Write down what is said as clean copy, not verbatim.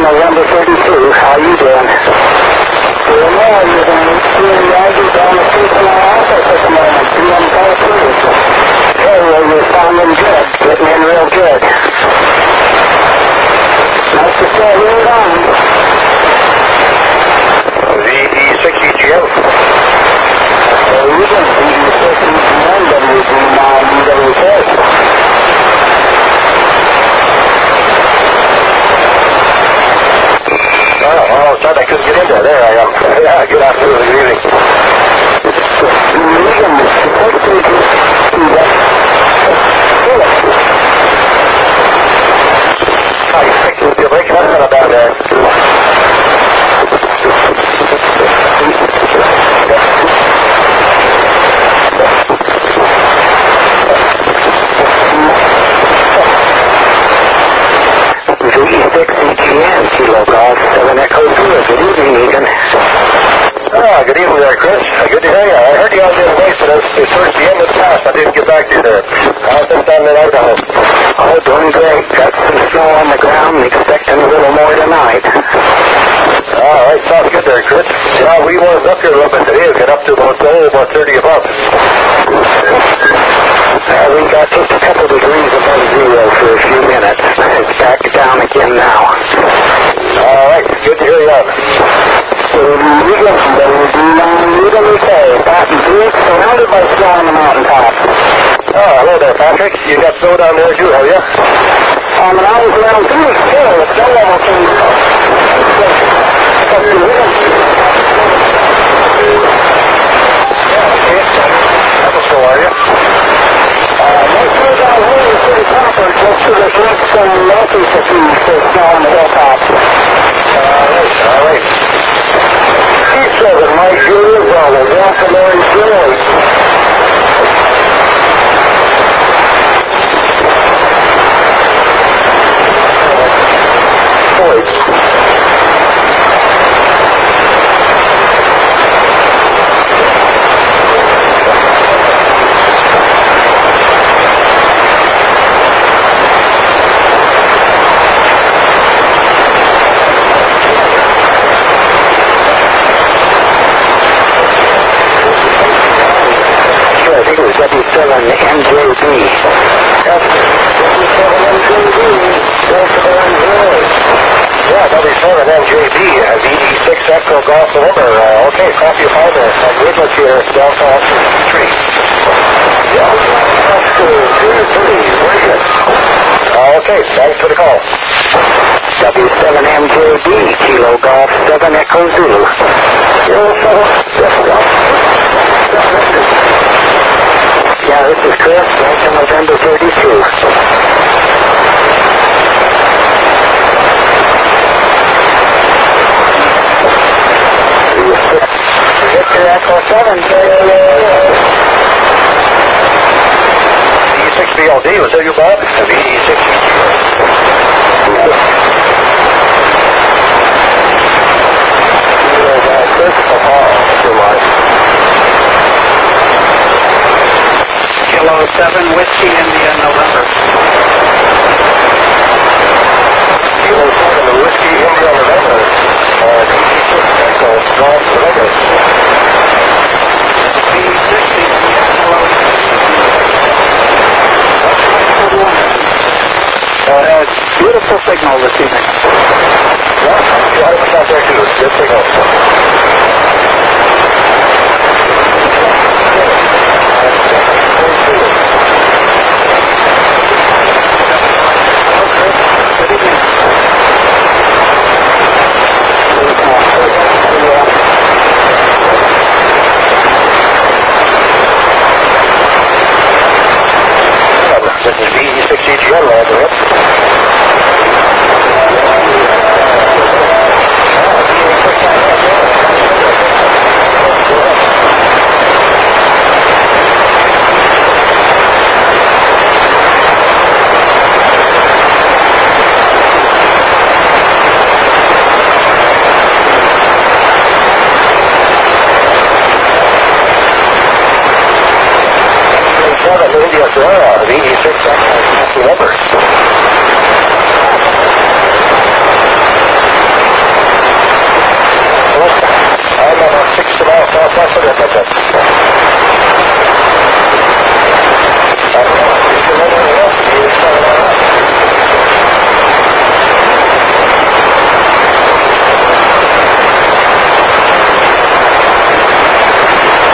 November 32. How you doing? Doing well. You're going to see Maggie down the street from my office at the moment. Doing both things. Hey, well, you're sounding good. Getting in real good. Nice to see you on. VE6EGM. You can VE6EGM, WD9UWK. Oh, sorry, I couldn't get in there. There I am. Yeah, good afternoon, good evening. Hi, you're breaking up kind of bad there. VE6EGM, Kilo Golf 7 Echo Zulu. Good evening, Ethan. Good evening there, Chris. Good to hear you. I heard you out there today, so it's towards the end of the pass. I didn't get back to you there. How's this down in Idaho? Oh, doing great. Got some snow on the ground. Expecting a little more tonight. All right, sounds good there, Chris. Yeah, we warmed up here a little bit today. We got up to about 30 above. We got just a couple degrees above zero for a few minutes. It's back down again now. All right, good to hear you out. Surrounded by snow on the mountaintop. Oh, hello there, Patrick. You got snow down there too, have you? And I was around 2 weeks ago. The snow level came up. How are you? Next year down here is pretty proper. Just to the east and northeast of the snow on the hilltops. All right. C7, Mike Julia Bravo, Delta Mary Joy. MJB. Yeah, W7 MJB, VE6 Echo Golf November. Okay, copy of fiber. Woodland here, Delta 3. Very good. Okay, thanks for the call. W7 MJB, Kilo Golf 7 Echo Zulu. Yeah, this is Chris, Delta November 32. Victor Echo 7. VE6BLD, was that you, Bob? VE6. Kilo 7 Whiskey India November. Kilo 7 Whiskey India November. VE6 Golf November. VE6 hello. Beautiful signal this evening. Yeah, 100% there too. Good signal. This is VE6EGM, India Sierra, VE6 Echo November.